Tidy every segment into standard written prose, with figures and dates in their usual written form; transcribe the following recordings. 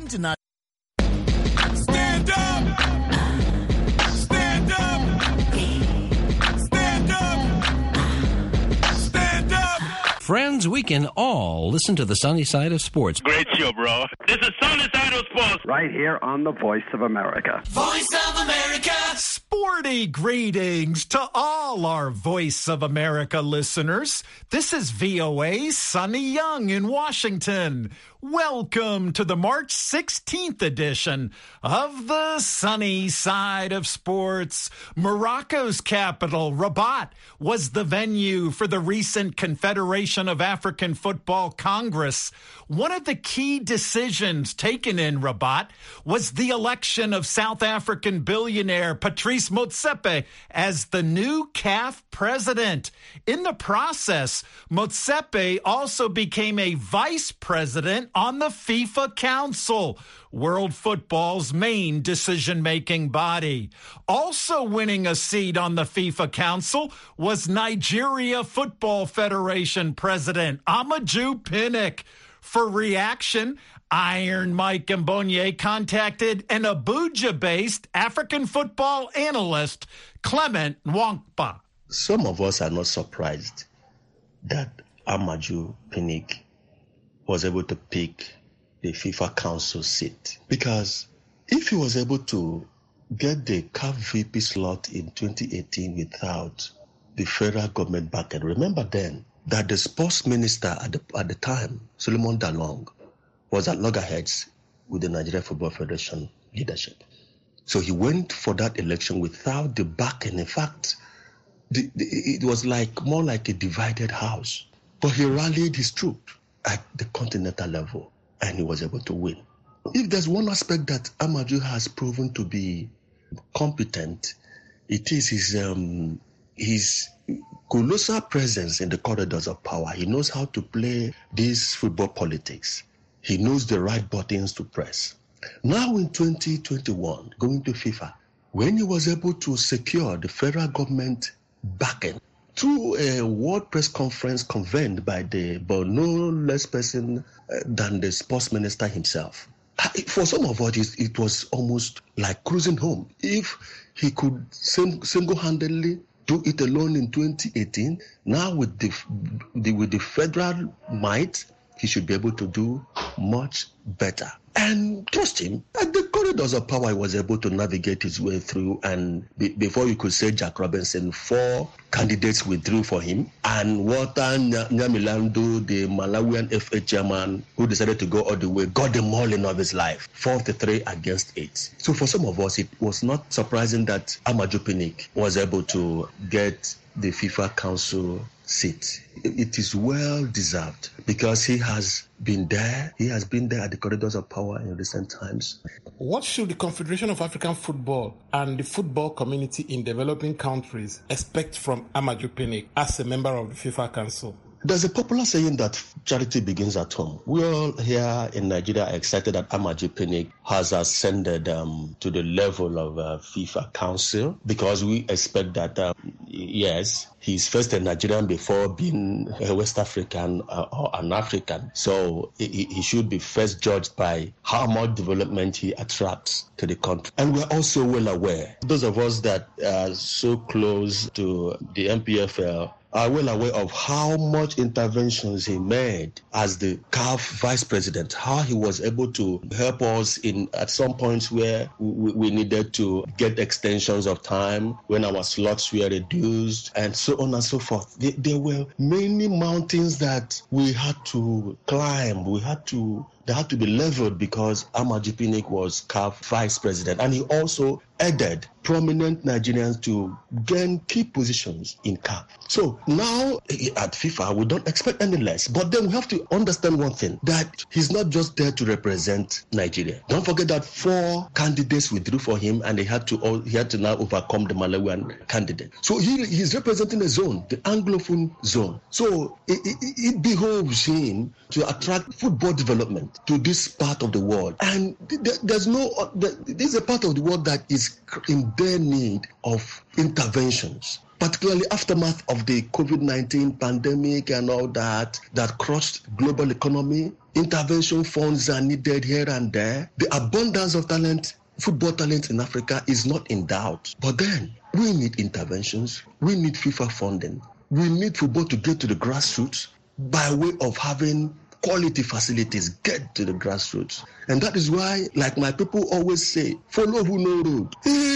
King tonight. Stand up! Stand up! Stand up! Stand up! Friends, we can all listen to the sunny side of sports. Great show, bro. This is Sunny Side of Sports. Right here on the Voice of America. Voice of America! Sporty greetings to all our Voice of America listeners. This is VOA Sunny Young in Washington. Welcome to the March 16th edition of the Sunny Side of Sports. Morocco's capital, Rabat, was the venue for the recent Confederation of African Football Congress. One of the key decisions taken in Rabat was the election of South African billionaire Patrice Motsepe as the new CAF president. In the process, Motsepe also became a vice president on the FIFA Council, world football's main decision-making body. Also winning a seat on the FIFA Council was Nigeria Football Federation President Amaju Pinnick. For reaction, Iron Mike Mbonye contacted an Abuja-based African football analyst, Clement Nwankpa. Some of us are not surprised that Amaju Pinnick was able to pick the FIFA Council seat, because if he was able to get the CAF VP slot in 2018 without the federal government backing, remember then that the sports minister at the time, Solomon Dalong, was at loggerheads with the Nigeria Football Federation leadership. So he went for that election without the backing. In fact, it was more like a divided house. But he rallied his troops at the continental level, and he was able to win. If there's one aspect that Amaju has proven to be competent, it is his colossal presence in the corridors of power. He knows how to play this football politics. He knows the right buttons to press. Now in 2021, going to FIFA, when he was able to secure the federal government backing through a world press conference convened by but no less person than the sports minister himself. For some of us, it was almost like cruising home. If he could single-handedly do it alone in 2018, now with the federal might, he should be able to do much better. And trust him, at the corridors of power, he was able to navigate his way through. And before you could say Jack Robinson, 4 candidates withdrew for him. And Walter Nyamilandu, the Malawian FA chairman, who decided to go all the way, got the mauling of his life, 43 against 8. So for some of us, it was not surprising that Amaju Pinnick was able to get the FIFA Council seat. It is well deserved because he has been there. He has been there at the corridors of power in recent times. What should the Confederation of African Football and the football community in developing countries expect from Amaju Pinnick as a member of the FIFA Council? There's a popular saying that charity begins at home. We all here in Nigeria are excited that Amaju Pinnick has ascended to the level of FIFA Council, because we expect that, yes, he's first a Nigerian before being a West African or an African. So he should be first judged by how much development he attracts to the country. And we're also well aware, those of us that are so close to the MPFL are well aware of how much interventions he made as the CAF vice president, how he was able to help us at some points where we needed to get extensions of time, when our slots were reduced, and so on and so forth. There were many mountains that we had to climb. They had to be leveled because Amaju Pinnick was CAF vice president, and he also aided prominent Nigerians to gain key positions in CAF. So now at FIFA, we don't expect any less. But then we have to understand one thing, that he's not just there to represent Nigeria. Don't forget that 4 candidates withdrew for him, and he had to now overcome the Malawian candidate. So he's representing a zone, the Anglophone zone. So it behoves him to attract football development to this part of the world. And this is a part of the world that is in their need of interventions. particularly aftermath of the COVID-19 pandemic and all that crushed global economy. Intervention funds are needed here and there. The abundance of talent, football talent in Africa is not in doubt. But then we need interventions. We need FIFA funding. We need football to get to the grassroots by way of having quality facilities, get to the grassroots. And that is why, like my people always say, follow who know road.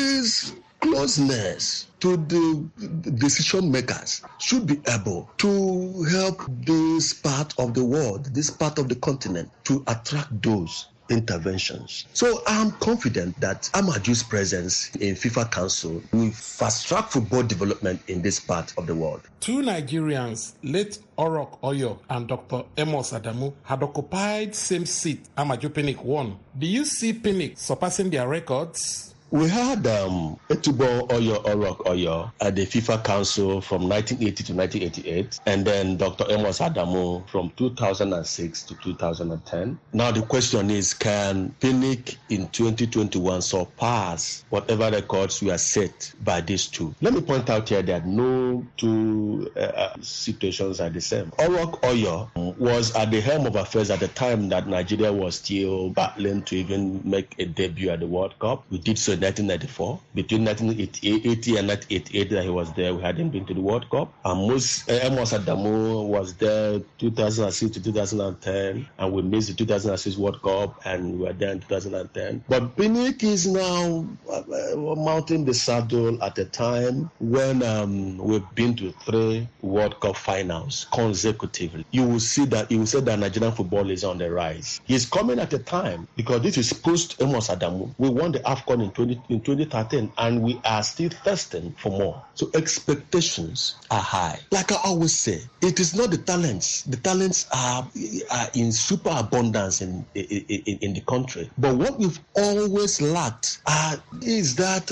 Is closeness to the decision makers should be able to help this part of the world, this part of the continent, to attract those interventions. So I'm confident that Amadu's presence in FIFA Council will fast-track football development in this part of the world. Two Nigerians, late Orok Oyo and Dr. Amos Adamu, had occupied same seat Amaju Pinnick won. Do you see Pinnick surpassing their records? We had Etubo Orok Oyo at the FIFA Council from 1980 to 1988, and then Dr. Amos Adamu from 2006 to 2010. Now the question is, can Pinnick in 2021 surpass whatever records were set by these two? Let me point out here that no two situations are the same. Orok Oyo was at the helm of affairs at the time that Nigeria was still battling to even make a debut at the World Cup. We did so 1994. Between 1980 and 1988 that he was there, we hadn't been to the World Cup. And Amos Adamu was there 2006 to 2010, and we missed the 2006 World Cup, and we were there in 2010. But Pinnick is now mounting the saddle at a time when we've been to 3 World Cup finals consecutively. You will say that Nigerian football is on the rise. He's coming at a time, because this is post Amos Adamu. We won the AFCON in 2013, and we are still thirsting for more. So expectations are high. Like I always say, it is not the talents. The talents are in super abundance in the country. But what we've always lacked is that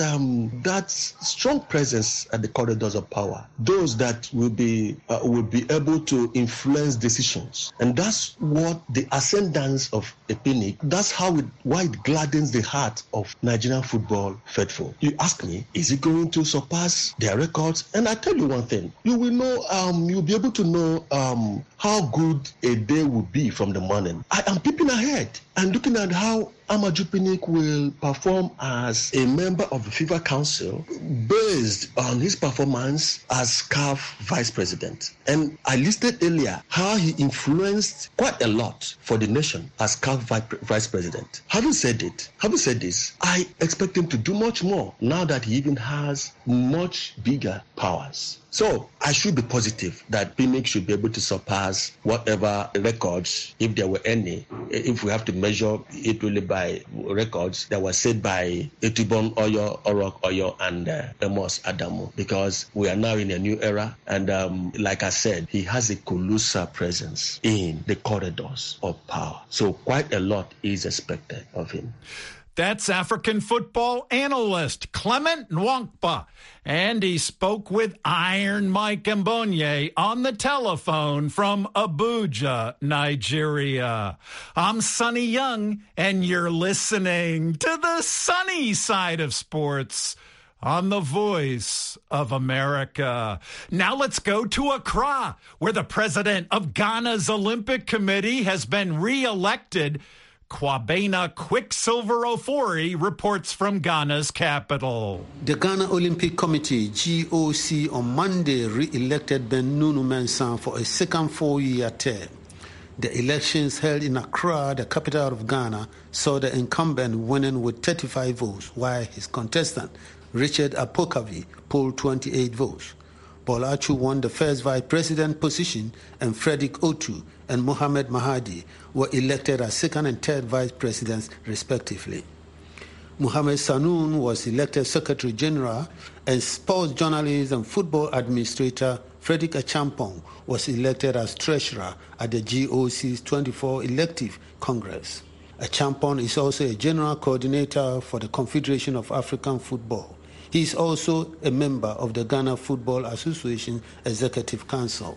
strong presence at the corridors of power. Those that will be able to influence decisions. And that's what the ascendance of Pinnick, that's why it gladdens the heart of Nigerian football faithful. You ask me, is he going to surpass their records? And I tell you one thing, you will know, you'll be able to know how good a day will be from the morning. I am peeping ahead and looking at how Amaju Pinnick will perform as a member of the FIFA Council based on his performance as CAF Vice President. And I listed earlier how he influenced quite a lot for the nation as CAF Vice President. Having said this, I expect him to do much more now that he even has much bigger powers. So I should be positive that Pinnick should be able to surpass whatever records, if there were any, if we have to measure it really by records that were set by Etubon Oyo, Orok Oyo, and Amos Adamu, because we are now in a new era. And like I said, he has a colossal presence in the corridors of power. So quite a lot is expected of him. That's African football analyst Clement Nwankpa. And he spoke with Iron Mike Mbonye on the telephone from Abuja, Nigeria. I'm Sonny Young, and you're listening to the sunny side of sports on the Voice of America. Now let's go to Accra, where the president of Ghana's Olympic Committee has been re-elected. Kwabena Quicksilver Ofori reports from Ghana's capital. The Ghana Olympic Committee, GOC, on Monday re-elected Ben Nunu Mensah for a second 4-year term. The elections held in Accra, the capital of Ghana, saw the incumbent winning with 35 votes, while his contestant, Richard Apokavi, polled 28 votes. Bola Achu won the first vice president position, and Frederick Otu and Mohamed Mahadi were elected as second and third vice presidents, respectively. Mohamed Sanoun was elected Secretary General, and sports journalist and football administrator Frederick Achampong was elected as Treasurer at the GOC's 24th elective Congress. Achampong is also a general coordinator for the Confederation of African Football. He is also a member of the Ghana Football Association Executive Council.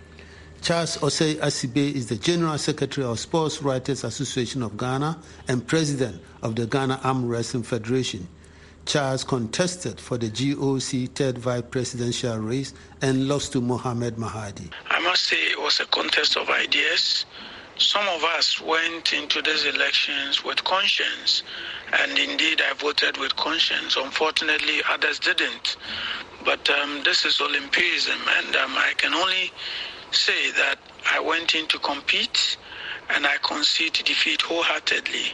Charles Osei Asibe is the General Secretary of Sports Writers Association of Ghana and President of the Ghana Arm Wrestling Federation. Charles contested for the GOC third vice presidential race and lost to Mohamed Mahdi. I must say it was a contest of ideas. Some of us went into these elections with conscience, and indeed I voted with conscience. Unfortunately, others didn't. But this is Olympism, and I can only say that I went in to compete, and I conceded defeat wholeheartedly.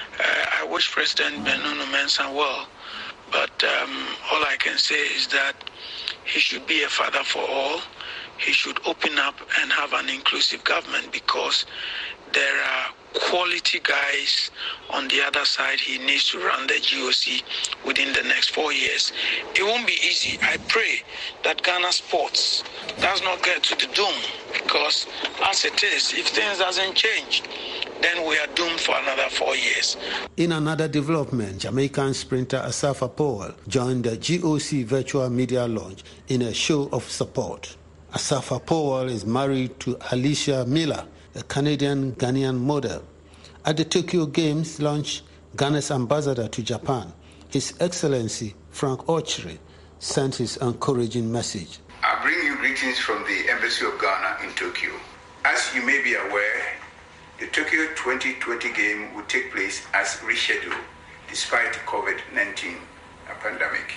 I wish President Benunu Mensah well, but all I can say is that he should be a father for all. He should open up and have an inclusive government, because there are quality guys on the other side. He needs to run the GOC within the next 4 years. It won't be easy. I pray that Ghana sports does not get to the doom, because as it is, if things doesn't change, then we are doomed for another 4 years. In another development, Jamaican sprinter Asafa Powell joined the GOC virtual media launch in a show of support. Asafa Powell is married to Alicia Miller, a Canadian-Ghanaian model. At the Tokyo Games launch, Ghana's ambassador to Japan, His Excellency Frank Ochre, sent his encouraging message. I bring you greetings from the Embassy of Ghana in Tokyo. As you may be aware, the Tokyo 2020 game will take place as rescheduled despite the COVID-19 pandemic.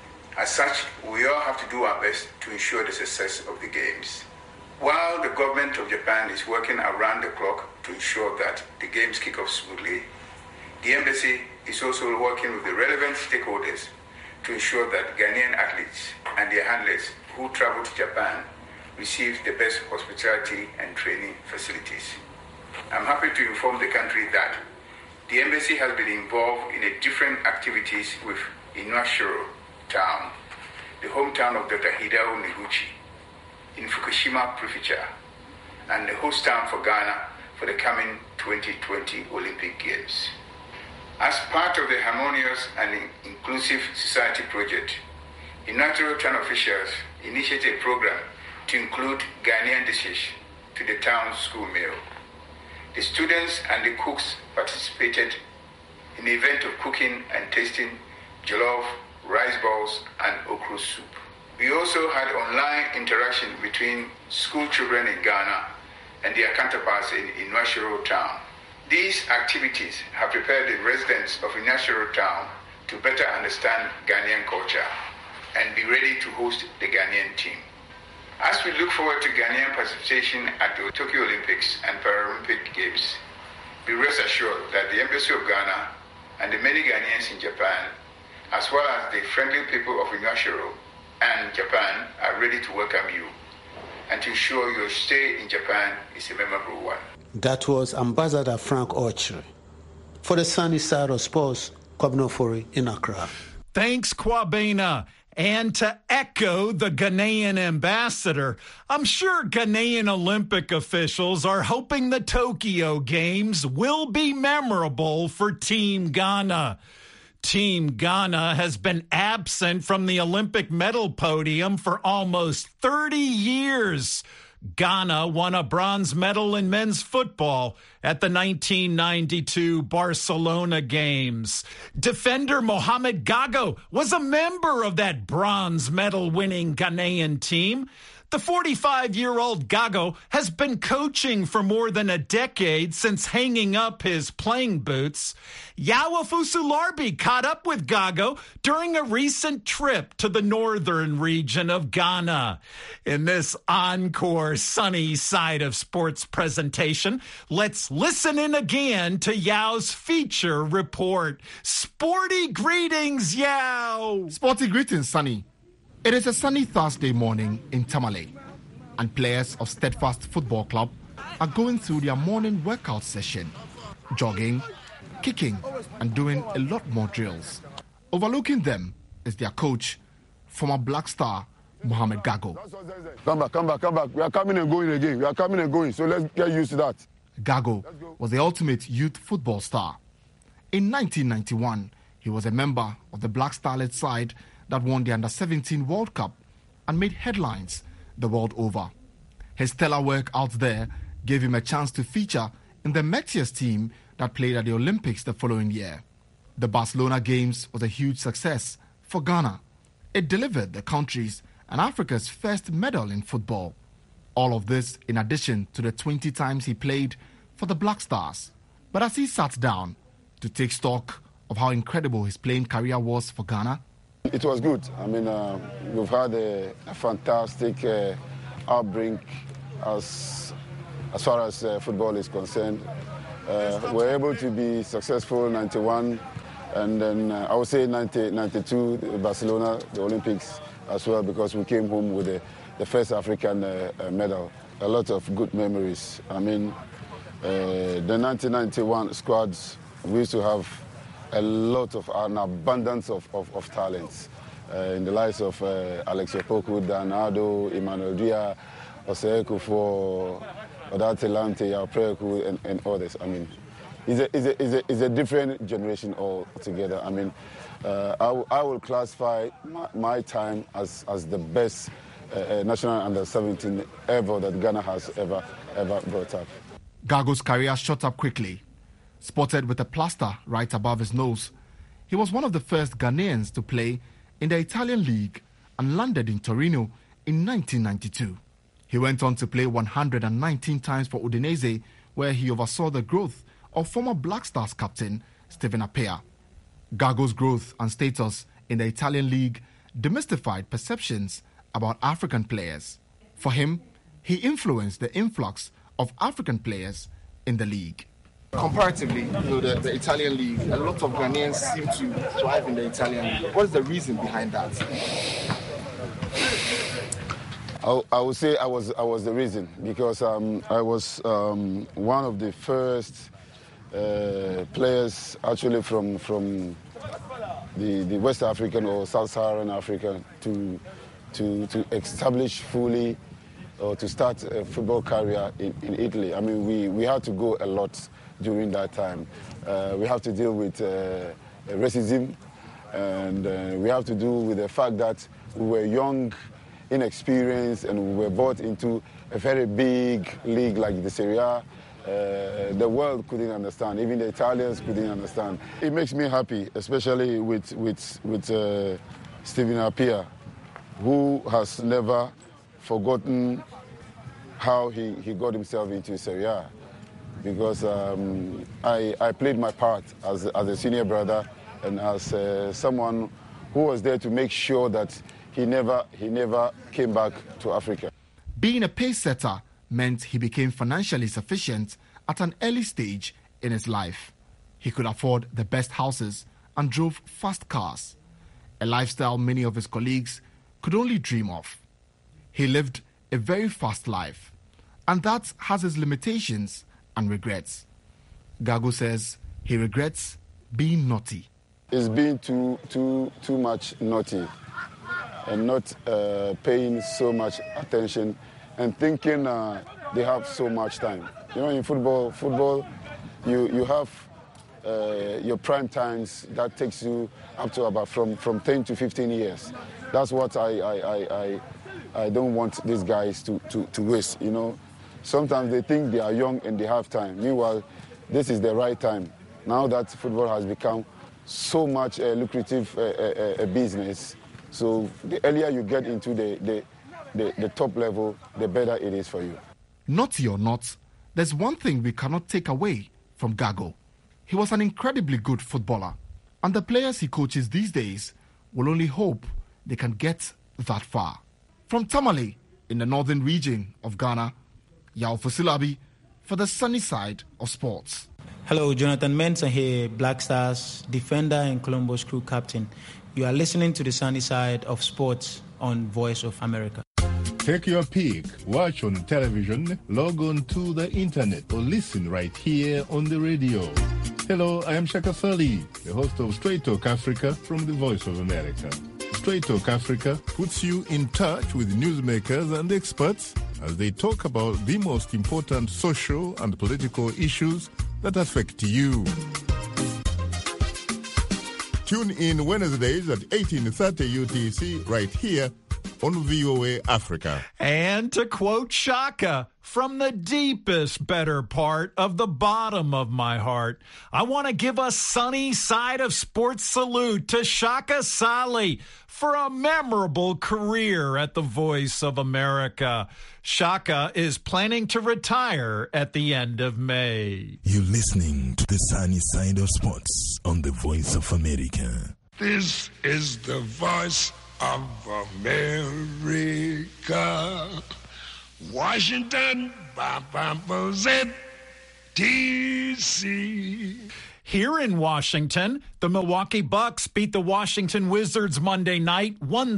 As such, we all have to do our best to ensure the success of the games. While the government of Japan is working around the clock to ensure that the games kick off smoothly, the embassy is also working with the relevant stakeholders to ensure that Ghanaian athletes and their handlers who travel to Japan receive the best hospitality and training facilities. I'm happy to inform the country that the embassy has been involved in different activities with Inuashiro Town, the hometown of Dr. Hideo Noguchi, in Fukushima Prefecture, and the host town for Ghana for the coming 2020 Olympic Games. As part of the Harmonious and Inclusive Society project, Inuashiro Town officials initiated a program to include Ghanaian dishes to the town's school meal. The students and the cooks participated in the event of cooking and tasting jollof, rice balls, and okra soup. We also had online interaction between school children in Ghana and their counterparts in Inuashiro Town. These activities have prepared the residents of Inuashiro Town to better understand Ghanaian culture and be ready to host the Ghanaian team. As we look forward to Ghanaian participation at the Tokyo Olympics and Paralympic Games, be rest assured that the Embassy of Ghana and the many Ghanaians in Japan, as well as the friendly people of Inuashiro and Japan, are ready to welcome you and to ensure your stay in Japan is a memorable one. That was Ambassador Frank Ochre. For the Sunny Side of Sports, Kwabena Ofori in Accra. Thanks, Kwabena. And to echo the Ghanaian ambassador, I'm sure Ghanaian Olympic officials are hoping the Tokyo Games will be memorable for Team Ghana. Team Ghana has been absent from the Olympic medal podium for almost 30 years. Ghana won a bronze medal in men's football at the 1992 Barcelona Games. Defender Mohamed Gago was a member of that bronze medal-winning Ghanaian team. The 45-year-old Gago has been coaching for more than a decade since hanging up his playing boots. Yawa Fusularbi caught up with Gago during a recent trip to the northern region of Ghana. In this encore Sunny Side of Sports presentation, let's listen in again to Yao's feature report. Sporty greetings, Yao! Sporty greetings, Sunny. It is a sunny Thursday morning in Tamale, and players of Steadfast Football Club are going through their morning workout session, jogging, kicking, and doing a lot more drills. Overlooking them is their coach, former Black Star, Mohamed Gago. Come back. We are coming and going again. So let's get used to that. Gago was the ultimate youth football star. In 1991, he was a member of the Black Star-led side that won the Under-17 World Cup and made headlines the world over. His stellar work out there gave him a chance to feature in the Meteors team that played at the Olympics the following year. The Barcelona Games was a huge success for Ghana. It delivered the country's and Africa's first medal in football. All of this in addition to the 20 times he played for the Black Stars. But as he sat down to take stock of how incredible his playing career was for Ghana, it was good. I mean, we've had a fantastic outbreak as far as football is concerned. We're able to be successful in 91, and then I would say 92, Barcelona, the Olympics as well, because we came home with the first African medal. A lot of good memories. I mean, the 1991 squads, we used to have an abundance of talents in the likes of Alex Opoku, Danado, Emmanuel Dia, Osei Kufo, Odatelante, Yapreku, and others. I mean, it's a different generation altogether. I mean, I will classify my time as the best national under-17 ever that Ghana has ever brought up. Gago's career shot up quickly. Spotted with a plaster right above his nose, he was one of the first Ghanaians to play in the Italian league and landed in Torino in 1992. He went on to play 119 times for Udinese, where he oversaw the growth of former Black Stars captain Steven Appiah. Gago's growth and status in the Italian league demystified perceptions about African players. For him, he influenced the influx of African players in the league. Comparatively, the Italian league, a lot of Ghanaians seem to thrive in the Italian league. What is the reason behind that? I would say I was the reason, because I was one of the first players actually from the West African or Sub-Saharan Africa to establish fully or to start a football career in Italy. I mean, we had to go a lot during that time. We have to deal with racism, and we have to do with the fact that we were young, inexperienced, and we were brought into a very big league like the Serie A. The world couldn't understand, even the Italians couldn't understand. It makes me happy, especially with Steven Appiah, who has never forgotten how he got himself into Serie A. Because I played my part as a senior brother and as someone who was there to make sure that he never came back to Africa. Being a pace setter meant he became financially sufficient at an early stage in his life. He could afford the best houses and drove fast cars, a lifestyle many of his colleagues could only dream of. He lived a very fast life, and that has its limitations and regrets. Gago says he regrets being naughty. It's been too much naughty and not paying so much attention and thinking they have so much time. You know, in football, you have your prime times that takes you up to about from 10 to 15 years. That's what I don't want these guys to waste, you know. Sometimes they think they are young and they have time. Meanwhile, this is the right time. Now that football has become so much lucrative a business, so the earlier you get into the top level, the better it is for you. Naughty or not, there's one thing we cannot take away from Gago. He was an incredibly good footballer, and the players he coaches these days will only hope they can get that far. From Tamale, in the northern region of Ghana, Yao Fusilabi for the sunny side of sports. Hello, Jonathan Mensah here, Black Stars defender and Columbus Crew captain. You are listening to the sunny side of sports on Voice of America. Take your pick, watch on television, log on to the internet, or listen right here on the radio. Hello, I am Shaka Fali, the host of Straight Talk Africa from the Voice of America. Straight Talk Africa puts you in touch with newsmakers and experts as they talk about the most important social and political issues that affect you. Tune in Wednesdays at 18:30 UTC right here on VOA Africa. And to quote Shaka, from the deepest better part of the bottom of my heart, I want to give a sunny side of sports salute to Shaka Sali for a memorable career at the Voice of America. Shaka is planning to retire at the end of May. You're listening to the sunny side of sports on the Voice of America. This is the Voice of America. Washington, D.C. Here in Washington, the Milwaukee Bucks beat the Washington Wizards Monday night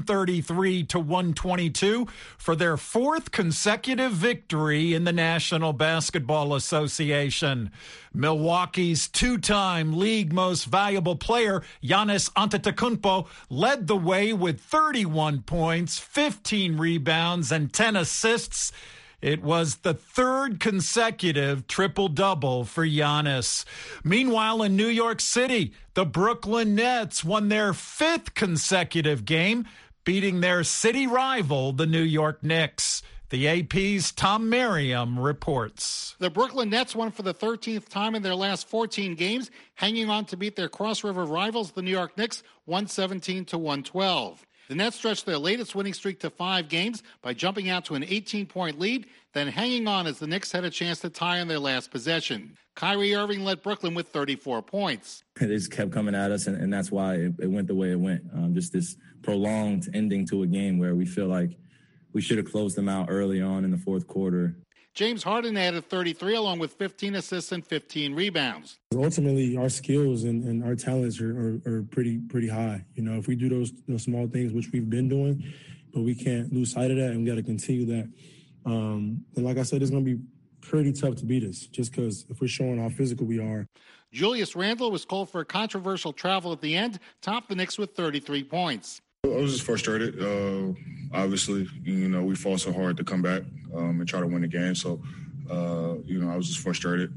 133-122 for their fourth consecutive victory in the National Basketball Association. Milwaukee's two-time league most valuable player, Giannis Antetokounmpo, led the way with 31 points, 15 rebounds, and 10 assists. It was the third consecutive triple-double for Giannis. Meanwhile, in New York City, the Brooklyn Nets won their fifth consecutive game, beating their city rival, the New York Knicks. The AP's Tom Merriam reports. The Brooklyn Nets won for the 13th time in their last 14 games, hanging on to beat their Cross River rivals, the New York Knicks, 117-112. The Nets stretched their latest winning streak to 5 games by jumping out to an 18-point lead, then hanging on as the Knicks had a chance to tie on their last possession. Kyrie Irving led Brooklyn with 34 points. They just kept coming at us, and that's why it went the way it went. Just this prolonged ending to a game where we feel like we should have closed them out early on in the fourth quarter. James Harden added 33 along with 15 assists and 15 rebounds. Ultimately, our skills and our talents are pretty high. You know, if we do those small things, which we've been doing, but we can't lose sight of that, and we got to continue that. And like I said, it's going to be pretty tough to beat us just because if we're showing how physical we are. Julius Randle was called for a controversial travel at the end, topped the Knicks with 33 points. I was just frustrated. Obviously, we fought so hard to come back and try to win the game. So, I was just frustrated.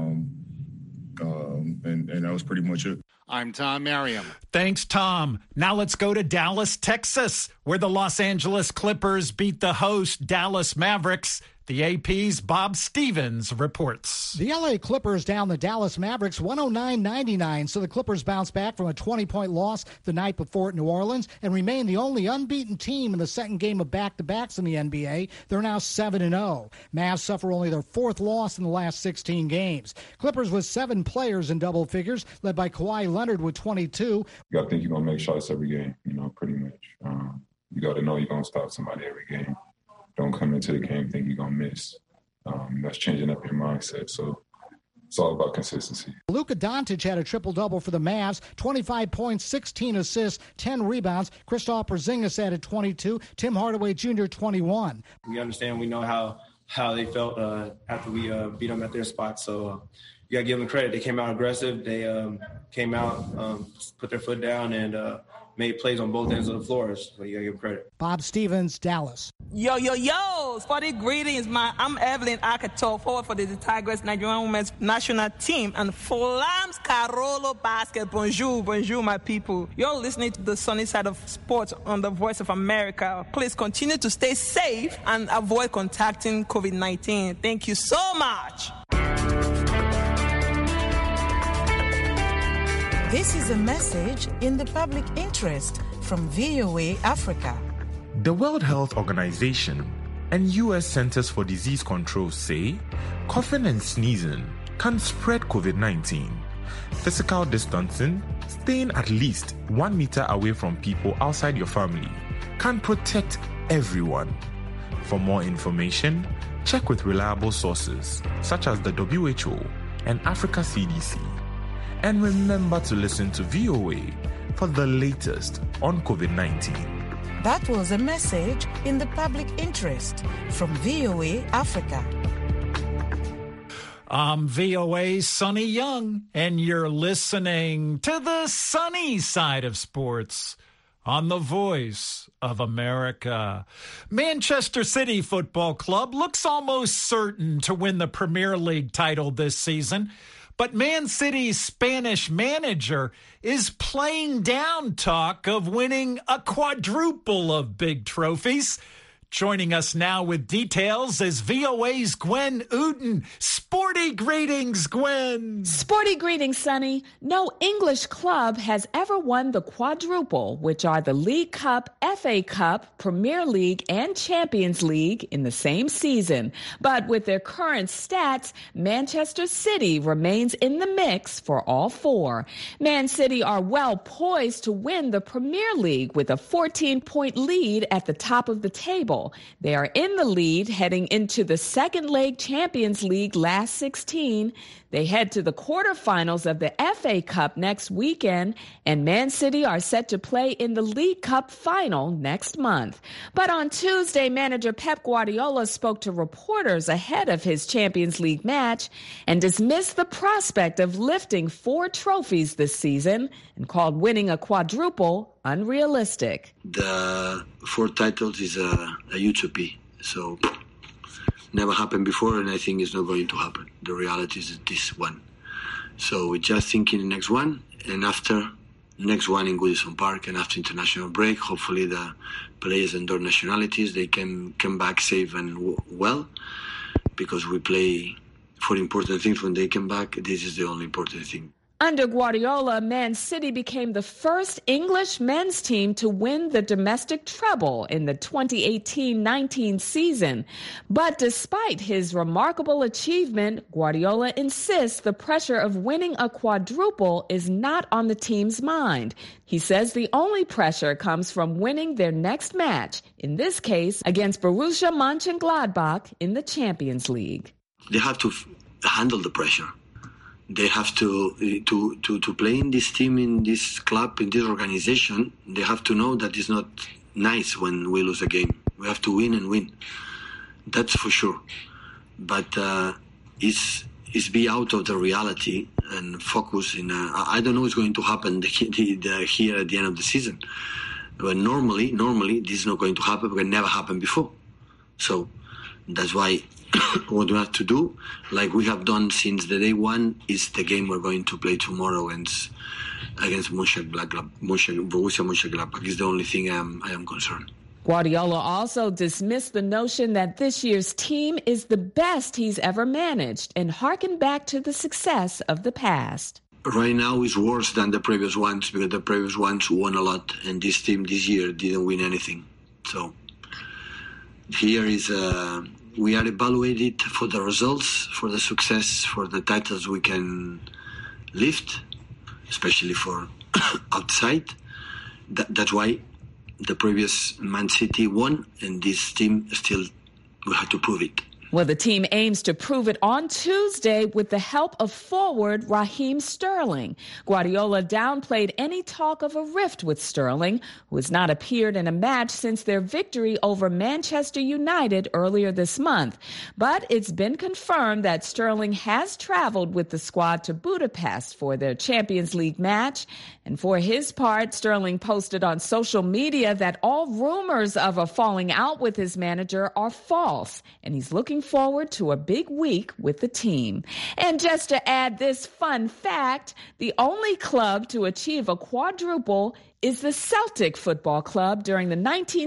And that was pretty much it. I'm Tom Merriam. Thanks, Tom. Now let's go to Dallas, Texas, where the Los Angeles Clippers beat the host Dallas Mavericks. The AP's Bob Stevens reports. The L.A. Clippers down the Dallas Mavericks 109-99, so the Clippers bounced back from a 20-point loss the night before at New Orleans and remain the only unbeaten team in the second game of back-to-backs in the NBA. They're now 7-0. Mavs suffer only their fourth loss in the last 16 games. Clippers with 7 players in double figures, led by Kawhi Leonard with 22. You got to think you're going to make shots every game, pretty much. You got to know you're going to stop somebody every game. Don't come into the game thinking you're going to miss. That's changing up your mindset. So it's all about consistency. Luka Doncic had a triple-double for the Mavs, 25 points, 16 assists, 10 rebounds. Kristaps Porzingis added 22, Tim Hardaway Jr. 21. We understand, we know how they felt after we beat them at their spot. So you got to give them credit. They came out aggressive. They came out, put their foot down, and made plays on both ends of the floor. So you got to give them credit. Bob Stevens, Dallas. Yo, sporty greetings. I'm Evelyn Akato, forward for the Tigers Nigerian Women's National Team and Flams Carolo Basket. Bonjour, my people. You're listening to the sunny side of sports on the Voice of America. Please continue to stay safe and avoid contacting COVID-19. Thank you so much. This is a message in the public interest from VOA Africa. The World Health Organization and U.S. Centers for Disease Control say coughing and sneezing can spread COVID-19. Physical distancing, staying at least 1 meter away from people outside your family, can protect everyone. For more information, check with reliable sources such as the WHO and Africa CDC. And remember to listen to VOA for the latest on COVID-19. That was a message in the public interest from VOA Africa. I'm VOA's Sonny Young, and you're listening to the sunny side of sports on the Voice of America. Manchester City Football Club looks almost certain to win the Premier League title this season, But Man City's Spanish manager is playing down talk of winning a quadruple of big trophies. Joining us now with details is VOA's Gwen Uden. Sporty greetings, Gwen. Sporty greetings, Sonny. No English club has ever won the quadruple, which are the League Cup, FA Cup, Premier League, and Champions League in the same season. But with their current stats, Manchester City remains in the mix for all four. Man City are well poised to win the Premier League with a 14-point lead at the top of the table. They are in the lead heading into the second leg Champions League last 16. They head to the quarterfinals of the FA Cup next weekend, and Man City are set to play in the League Cup final next month. But on Tuesday, manager Pep Guardiola spoke to reporters ahead of his Champions League match and dismissed the prospect of lifting 4 trophies this season and called winning a quadruple unrealistic. The 4 titles is a utopia, so never happened before, and I think it's not going to happen. The reality is this one. So we're just thinking the next one, and after next one in Goodison Park, and after international break, hopefully the players and their nationalities, they can come back safe and well, because we play for important things when they come back. This is the only important thing. Under Guardiola, Man City became the first English men's team to win the domestic treble in the 2018-19 season. But despite his remarkable achievement, Guardiola insists the pressure of winning a quadruple is not on the team's mind. He says the only pressure comes from winning their next match, in this case against Borussia Mönchengladbach in the Champions League. They have to handle the pressure. They have to play in this team, in this club, in this organization. They have to know that it's not nice when we lose a game. We have to win and win. That's for sure. But it's be out of the reality and focus in. I don't know what's going to happen here at the end of the season. But normally, this is not going to happen because it never happened before. So that's why. What we have to do, like we have done since the day one, is the game we're going to play tomorrow against Borussia Mönchengladbach. Is the only thing I am concerned. Guardiola also dismissed the notion that this year's team is the best he's ever managed and harkened back to the success of the past. Right now is worse than the previous ones because the previous ones won a lot and this team this year didn't win anything. So here is we are evaluated for the results, for the success, for the titles we can lift, especially for outside. That's why the previous Man City won, and this team still, we have to prove it. Well, the team aims to prove it on Tuesday with the help of forward Raheem Sterling. Guardiola downplayed any talk of a rift with Sterling, who has not appeared in a match since their victory over Manchester United earlier this month. But it's been confirmed that Sterling has traveled with the squad to Budapest for their Champions League match. And for his part, Sterling posted on social media that all rumors of a falling out with his manager are false, and he's looking forward to a big week with the team. And just to add this fun fact, the only club to achieve a quadruple is the Celtic Football Club during the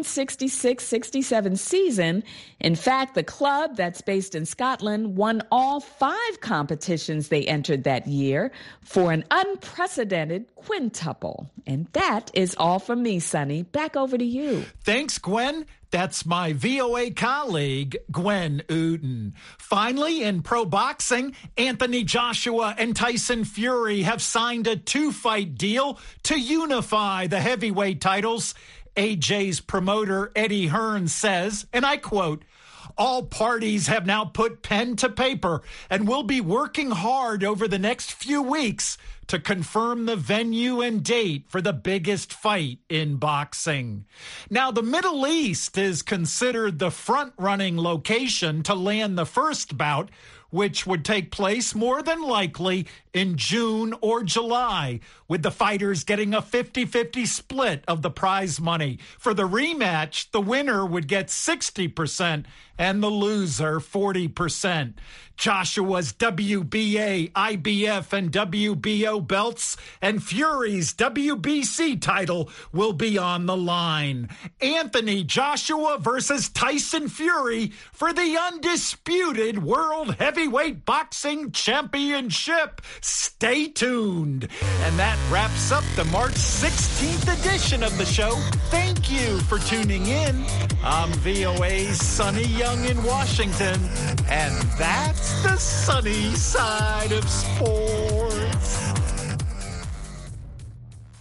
1966-67 season. In fact, the club that's based in Scotland won all 5 competitions they entered that year for an unprecedented quintuple. And that is all from me, Sonny. Back over to you. Thanks, Gwen. That's my VOA colleague, Gwen Uden. Finally, in pro boxing, Anthony Joshua and Tyson Fury have signed a 2-fight deal to unify the heavyweight titles. AJ's promoter, Eddie Hearn, says, and I quote, "All parties have now put pen to paper and will be working hard over the next few weeks to confirm the venue and date for the biggest fight in boxing." Now, the Middle East is considered the front-running location to land the first bout, which would take place more than likely in June or July, with the fighters getting a 50-50 split of the prize money. For the rematch, the winner would get 60% and the loser 40%. Joshua's WBA, IBF, and WBO belts and Fury's WBC title will be on the line. Anthony Joshua versus Tyson Fury for the undisputed World Heavyweight Boxing Championship. Stay tuned. And that wraps up the March 16th edition of the show. Thank you for tuning in. I'm VOA's Sonny Young in Washington, and that's the sunny side of sports.